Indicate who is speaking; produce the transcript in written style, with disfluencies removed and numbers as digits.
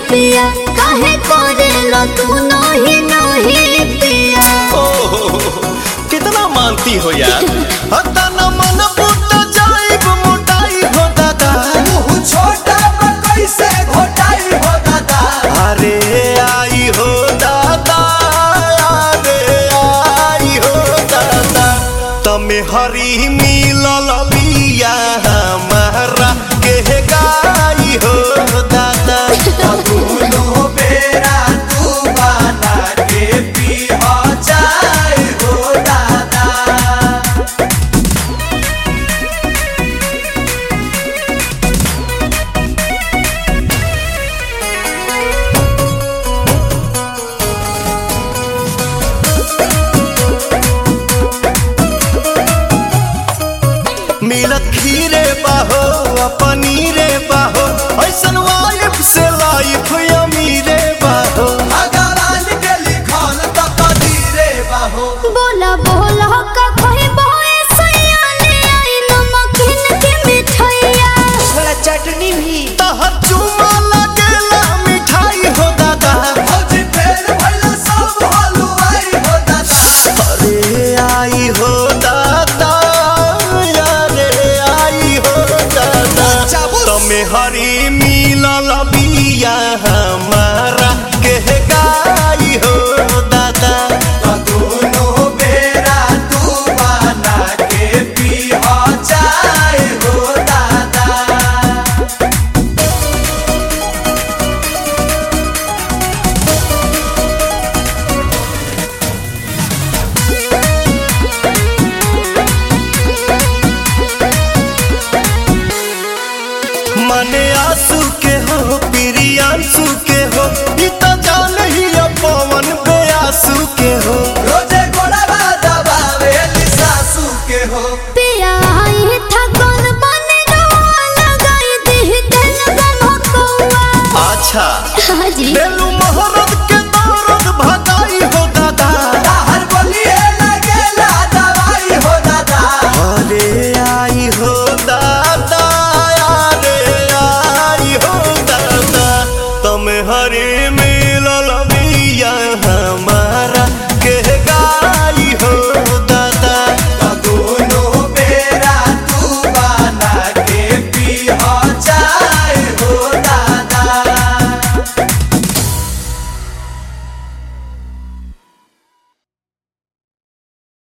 Speaker 1: पिया काहे करेला तू नहीं नहीं पिया।
Speaker 2: कितना मानती हो यार। हतना मन पुट जाइब मोटाई हो दादा।
Speaker 3: मुँह छोटा पर कैसे घोटाई हो दादा।
Speaker 2: अरे आई हो दादा, अरे आई हो दादा। तमे हरी मिलल बिया हमारा के गाई हो दादा।
Speaker 3: दोनों बेरा तू बना के पीहा चाय हो दादा।
Speaker 2: मिलत खीरे बाहो पनीरे बाहो, ऐसन वाइफ से लाइफ अमीरे बाहो।
Speaker 3: भगवान के लिखल त कदीरे बाहो।
Speaker 1: बोला बोला का कोई बोए सयाने आई नमकीन के मिठाइया।
Speaker 3: थोड़ा चटनी भी।
Speaker 2: तहर चुमा लगेला मिठाई हो दादा।
Speaker 3: भौजी फेर भइला सब हलवाई हो दादा।
Speaker 2: अरे आई हो दादा, अरे आई हो दादा। तमे हरी मिलल बिया हमारा के गाई हो दादा।
Speaker 3: दोनों बेरा तू बना के पीहा चाय हो दादा।
Speaker 2: मने आंसू के हो प्रियांशु के हो, ई त जान ही पवन बेआसू